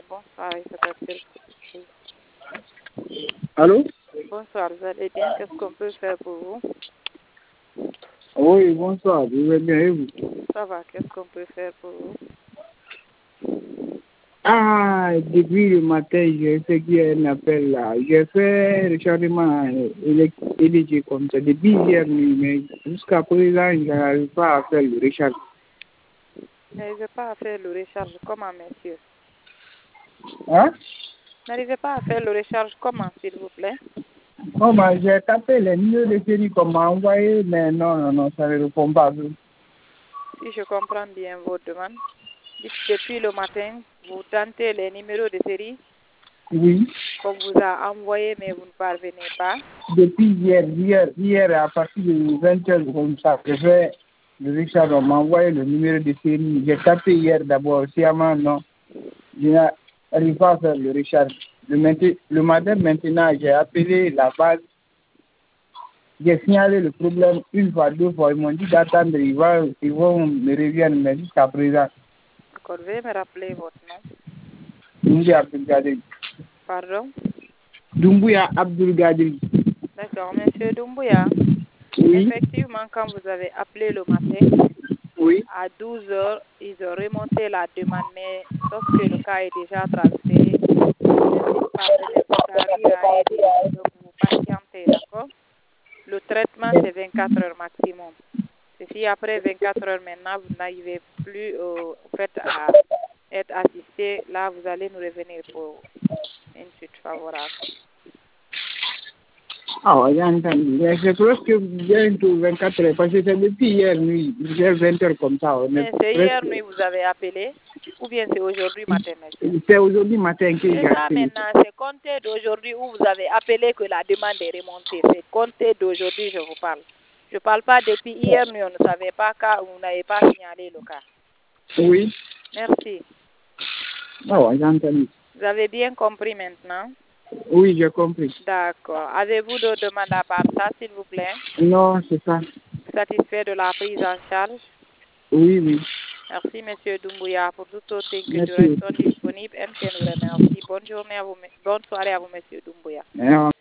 bonsoir, inspecteur. Allô? Bonsoir, vous allez bien? Qu'est-ce qu'on peut faire pour vous? Oui, bonsoir, je vais bien et vous? Ça va, qu'est-ce qu'on peut faire pour vous? Ah, depuis le matin, j'ai effectué un appel là. J'ai fait le chargement électrique comme ça depuis hier nuit, mais jusqu'à présent, je n'arrive pas à faire le recharge. N'arrivez pas à faire le recharge comment, monsieur? Hein? N'arrivez pas à faire le recharge comment, s'il vous plaît? Comment j'ai tapé les numéros de série qu'on m'a envoyé, mais non, ça ne répond pas. Si je comprends bien vos demandes, depuis le matin, vous tentez les numéros de série Oui. qu'on vous a envoyés, mais vous ne parvenez pas. Depuis hier à partir de 20h, comme ça, je fais le recharge, on m'a envoyé le numéro de série. J'ai tapé hier d'abord, sciemment, non. Je n'arrive pas à faire le recharge. Le matin, maintenant, j'ai appelé la base. J'ai signalé le problème une fois, deux fois. Ils m'ont dit d'attendre, ils vont me revenir, mais jusqu'à présent. D'accord, veuillez me rappeler votre nom. Doumbouya Abdul Gadir. Pardon? Doumbouya Abdul Gadir. D'accord, monsieur Doumbouya. Oui. Effectivement, quand vous avez appelé le matin, Oui. à 12 heures, ils ont remonté la demande, mais sauf que le cas est déjà transféré. S'il parvenait plus tard, il va aider. Donc, vous patientez, d'accord? Le traitement, c'est 24 heures maximum. Et si après 24 heures maintenant, vous n'arrivez plus à être assisté, là, vous allez nous revenir pour une suite favorable. Ah, j'ai entendu. Mais c'est presque bientôt 24 heures, parce que c'est depuis hier nuit, j'ai 20 heures comme ça. Mais c'est hier nuit vous avez appelé, ou bien c'est aujourd'hui matin, monsieur? C'est aujourd'hui matin que j'ai C'est ça appelé. maintenant, c'est compté d'aujourd'hui où vous avez appelé que la demande est remontée. C'est compté d'aujourd'hui, je vous parle. Je ne parle pas depuis hier nuit, on ne savait pas car vous n'avez pas signalé le cas. Oui. Merci. Ah, j'ai entendu. Vous avez bien compris maintenant? Oui, j'ai compris. D'accord. Avez-vous d'autres demandes à part ça, s'il vous plaît? Non, c'est ça. Satisfait de la prise en charge? Oui. Merci, monsieur Doumbouya. Pour tout autre thing que nous Merci. restons disponibles, MTN vous remercie. Bonne journée à vous, bonne soirée à vous, monsieur Doumbouya.